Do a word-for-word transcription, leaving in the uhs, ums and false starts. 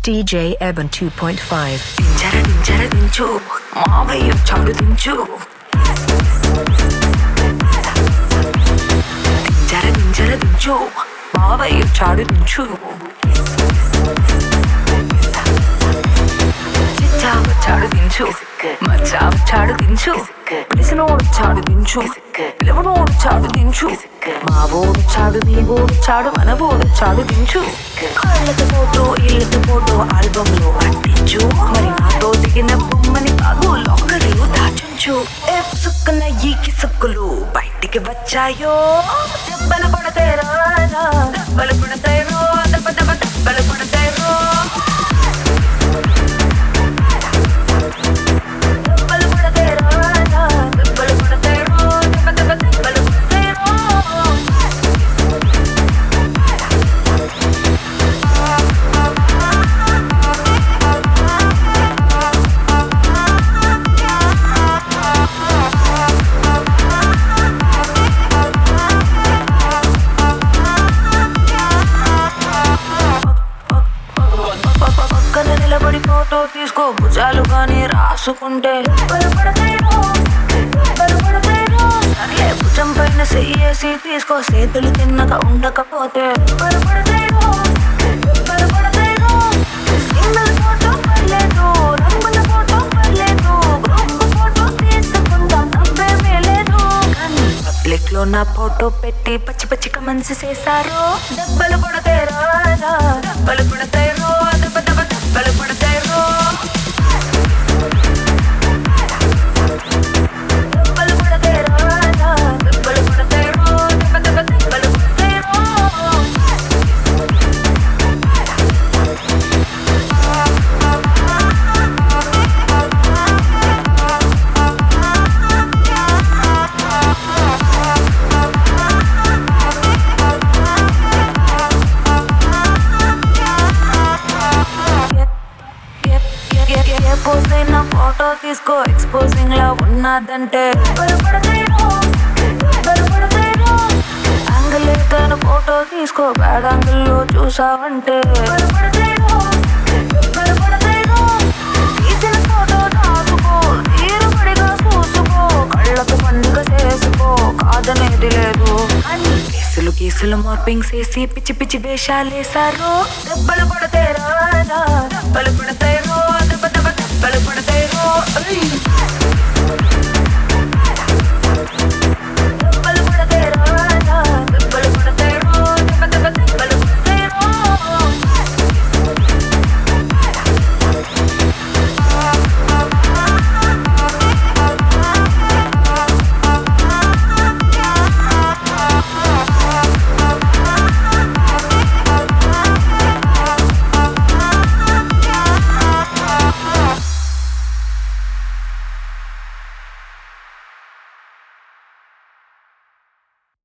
D J Eben two point five. దించర దించర దించు మావయ్య చాడు దించు దించర దించర దించు మావయ్య చాడు దించు చిచ్చావ చాడు దించు మచ్చావ చాడు దించు పిలిసినోడు చాడు దించు పిలవనోడు చాడు దించు మావోడు చాడు నీవోడు చాడు మనవోడు చాడు దించు వాళ్ళకి ఫోటో ఇళ్ళకి ఫోటో ఆల్బమ్ లో అంటించు మరి నాతో దిగిన బొమ్మని కాదు లోకరిలో దాచుంచు ఏ పుసుక్కున ఈ కిసుక్కులు బయటికి వచ్చాయో దెబ్బలు పడతారో దెబ్బలు పడతారో దెబ్బ దెబ్బ దెబ్బలు పడతారో ఫోటో తీసుకో భుజాలు కానీ రాసుకుంటే సర్లే భుజం పైన చెయ్యేసి తీసుకో చేతులు తిన్నగా ఉండకపోతే సింగిల్ ఫోటో పర్లేదు రంగుల ఫోటో పర్లేదు గ్రూప్ ఫోటో తీసుకుందాం తప్పేమీ లేదు కానీ పబ్లిక్ లో నా ఫోటో పెట్టి పచ్చి పచ్చి కమెంట్స్ చేశారు దెబ్బలు పడతారో దెబ్బలు పడతారో దెబ్బ దెబ్బ దెబ్బలు పడతారో దెబ్బలు పడతారో దెబ్బలు పడతారో దెబ్బ దెబ్బ దెబ్బలు పడతారో పోజైన ఫోటో తీసుకో ఎక్స్పోజింగ్ లా ఉన్నదంటే యాంగిల్ లేదని ఫోటో తీసుకో బ్యాడ్ యాంగిల్ లో చూసావంటే తీసిన ఫోటో దాసుకో తీరుబడిగా చూసుకో కళ్ళకు పండుగ చేసుకో కాదనేది లేదు అని కేసులు కేసులు మార్పింగ్ చేసి పిచ్చి పిచ్చి వేషాలేసారు దెబ్బలు పడతారో దెబ్బలు పడతారో దెబ్బ దెబ్బ దెబ్బలు పడతారో